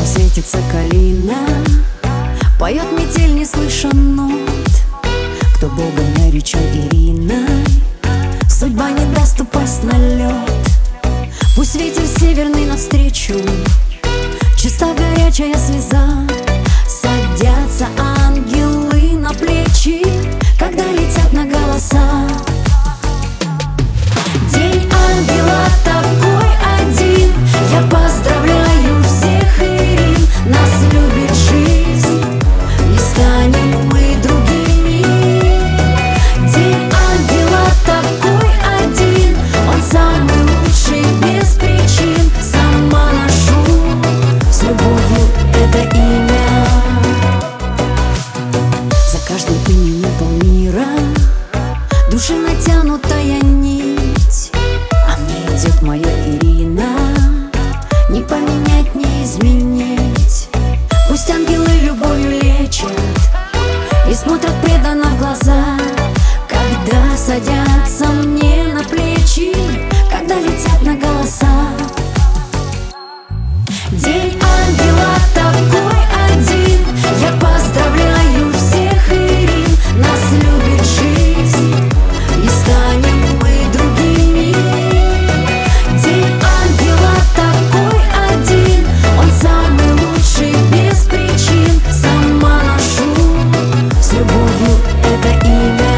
светится калина, поет метель, не слыша нот. Кто Богом наречен Ириной, судьба не даст упасть на лед. Пусть ветер северный навстречу, чиста горячая слеза. Садятся ангелы на плечи, когда летят на голоса. День ангела такой один, я поздравляю всех, Ирин. Нас любит жизнь, не станем мы другими. День ангела такой один, он самый лучший без причин. Сама ношу с любовью это имя. За каждым именем полмира души натянутая нить, а мне идет моя Ирина, не поменять, не изменить. Пусть ангелы любовью лечат и смотрят преданно в глаза, когда садятся мне на плечи, когда летят на голоса. День ангела такой один, я поздравляю всех, Ирин. Нас любит жизнь, не станем мы другими. День ангела такой один, он самый лучший без причин. Сама ношу с любовью это имя.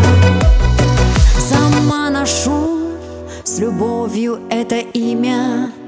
С любовью это имя.